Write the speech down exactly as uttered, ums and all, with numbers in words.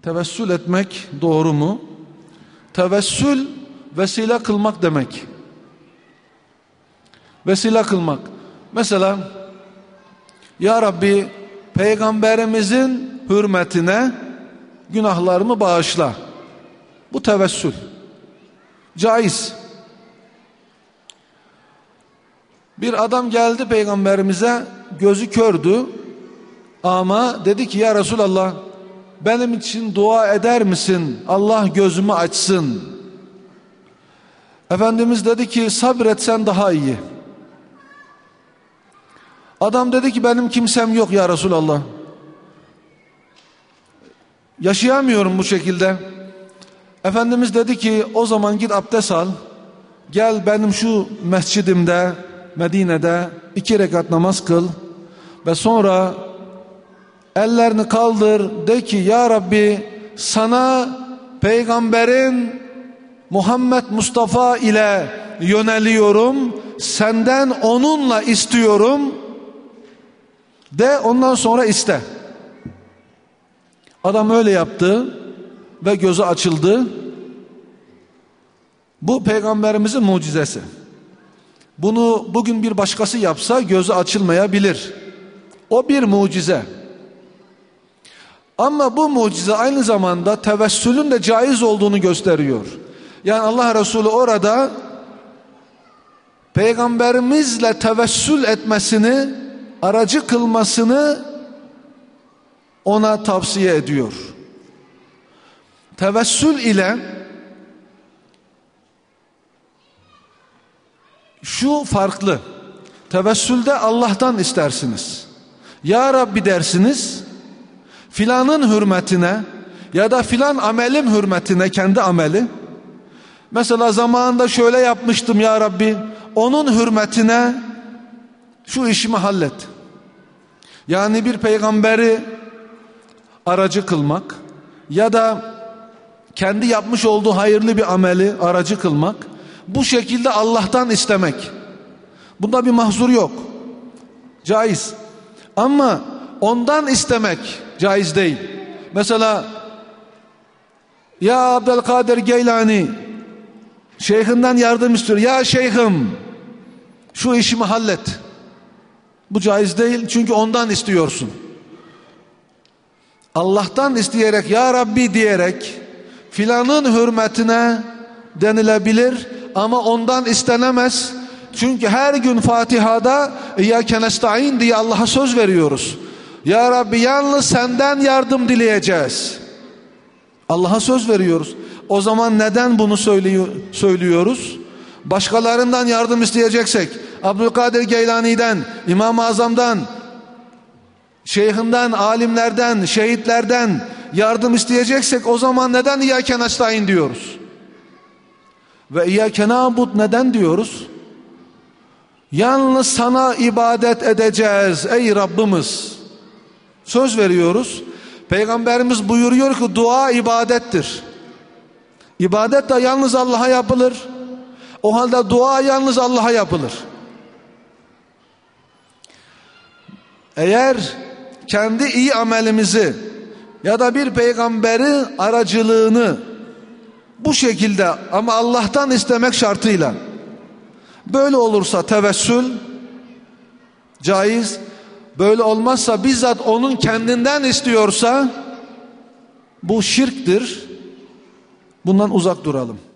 Tevessül etmek doğru mu? Tevessül vesile kılmak demek. Vesile kılmak. Mesela Ya Rabbi Peygamberimizin hürmetine günahlarımı bağışla. Bu tevessül. Caiz. Bir adam geldi Peygamberimize, gözü kördü ama dedi ki ya Resulallah benim için dua eder misin? Allah gözümü açsın. Efendimiz dedi ki sabretsen daha iyi. Adam dedi ki benim kimsem yok ya Resulallah. Yaşayamıyorum bu şekilde. Efendimiz dedi ki o zaman git abdest al. Gel benim şu mescidimde Medine'de iki rekat namaz kıl. Ve sonra ellerini kaldır de ki ya Rabbi sana peygamberin Muhammed Mustafa ile yöneliyorum. Senden onunla istiyorum. De ondan sonra iste. Adam öyle yaptı ve gözü açıldı. Bu peygamberimizin mucizesi. Bunu bugün bir başkası yapsa gözü açılmayabilir. O bir mucize. Ama bu mucize aynı zamanda tevessülün de caiz olduğunu gösteriyor. Yani Allah Resulü orada peygamberimizle tevessül etmesini, aracı kılmasını ona tavsiye ediyor. Tevessül ile şu farklı. Tevessülde Allah'tan istersiniz. Ya Rabbi dersiniz. Filanın hürmetine ya da filan amelim hürmetine, kendi ameli. Mesela zamanında şöyle yapmıştım ya Rabbi. Onun hürmetine şu işimi hallet. Yani bir peygamberi aracı kılmak ya da kendi yapmış olduğu hayırlı bir ameli aracı kılmak. Bu şekilde Allah'tan istemek. Bunda bir mahzur yok. Caiz. Ama ondan istemek caiz değil. Mesela ya Abdülkadir Geylani şeyhinden yardım istiyor. Ya şeyhim şu işimi hallet. Bu caiz değil çünkü ondan istiyorsun. Allah'tan isteyerek ya Rabbi diyerek filanın hürmetine denilebilir ama ondan istenemez. Çünkü her gün Fatiha'da İyyâke nestaîn diye Allah'a söz veriyoruz. Ya Rabbi yalnız senden yardım dileyeceğiz. Allah'a söz veriyoruz. O zaman neden bunu söylüyor, söylüyoruz? Başkalarından yardım isteyeceksek, Abdülkadir Geylani'den, İmam-ı Azam'dan, şeyhinden, alimlerden, şehitlerden yardım isteyeceksek o zaman neden İyyâke nestaîn diyoruz? Ve İyyâke na'bud neden diyoruz? Yalnız sana ibadet edeceğiz ey Rabbimiz. Söz veriyoruz. Peygamberimiz buyuruyor ki dua ibadettir. İbadet de yalnız Allah'a yapılır. O halde dua yalnız Allah'a yapılır. Eğer kendi iyi amelimizi ya da bir peygamberi aracılığını bu şekilde ama Allah'tan istemek şartıyla böyle olursa tevessül caiz. Böyle olmazsa bizzat onun kendinden istiyorsa bu şirktir. Bundan uzak duralım.